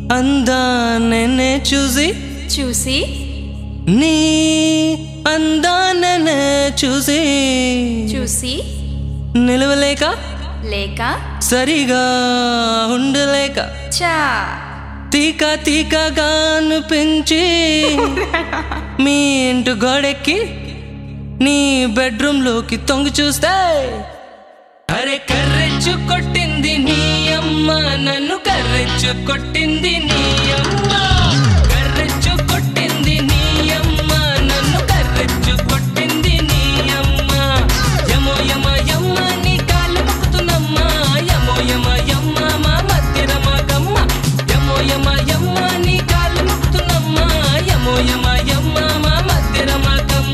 అందాన్నే చూసి నీ అందాన్నే చూసి నిలవలేక సరిగా ఉండలేక తీకాగా అనిపించి మీ ఇంటి గోడెక్కి నీ బెడ్రూమ్ లోకి తొంగి చూస్తే అరే కర్రెచ్చు కొట్టింది నీ అమ్మ, నన్ను కర్రెచ్చు కొట్టింది నీ అమ్మ, కర్రెచ్చు కొట్టింది నీ అమ్మ, నన్ను కర్రెచ్చు కొట్టింది నీ అమ్మ. యమో యమ యమ్మ నీ కాళ్ళు మొక్కుతున్నమ్మ, యమో యమ యమ్మ మా మధ్య రమగమ్మ, యమో యమ యమ్మ నీ కాళ్ళు మొక్కుతున్నమ్మ, యమో యమ యమ్మ మా మధ్య రమగమ్మ.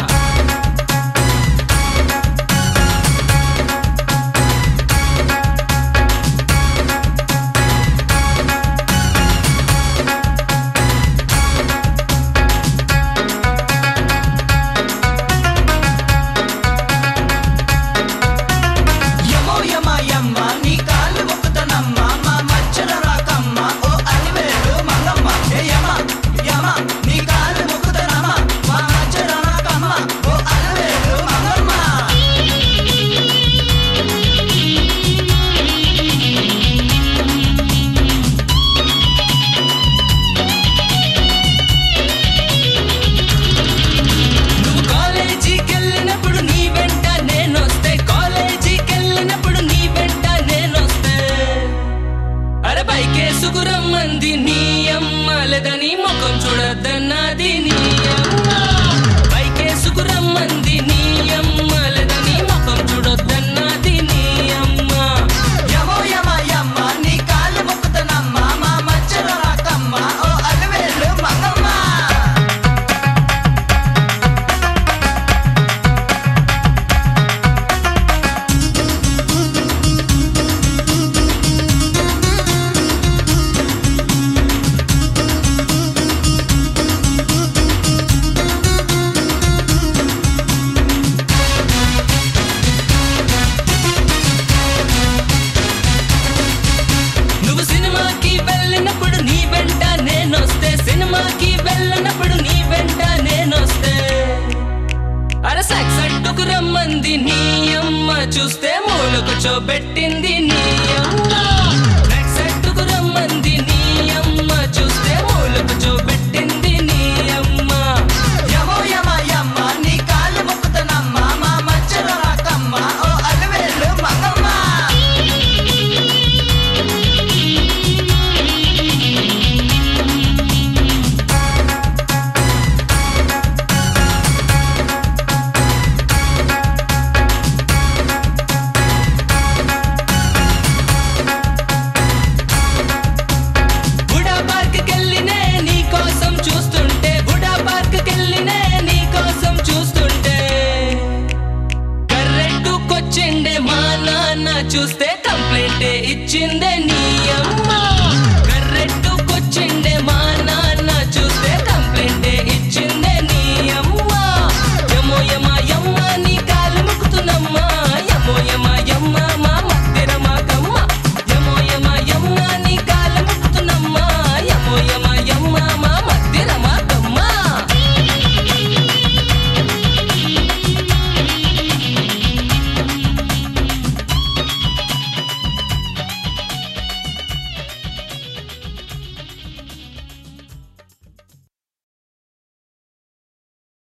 సుగురమ్మంది నీ అమ్మ లేదని ముఖం చూడద్దన్నది నీ అమ్మ, పైకే సుగురమ్మంది నీ అమ్మ లేదని ముఖం చూడొద్దన్నది నీ అమ్మ. యమో యమ యమ్మ నీ కాళ్ళు మొక్కుతానమ్మ, మా మధ్యలో రాకమ్మ ఓ అలివేలు మంగమ్మ. సినిమాకి వెళ్ళినప్పుడు నీ వెంట నేనొస్తే, సినిమాకి వెళ్ళినప్పుడు నీ వెంట నేనొస్తే, అరే సెక్స్ అంటుకు రమ్మంది నీ అమ్మ, చూస్తే మూలకు చూపెట్టింది నీ అమ్మ, సెక్స్ అంటుకు రమ్మంది నీ అమ్మ, చూస్తే మూలకు చూపెట్టింది నీ అమ్మ. యమో యమ యమ్మ నీ కాళ్ళు మొక్కుతానమ్మ, మా మధ్యలో రాకమ్మ ఓ అలివేలు మంగమ్మ. చూస్తే కంప్లైంట్ ఇచ్చిందే నీ అమ్మ, కర్రెట్టు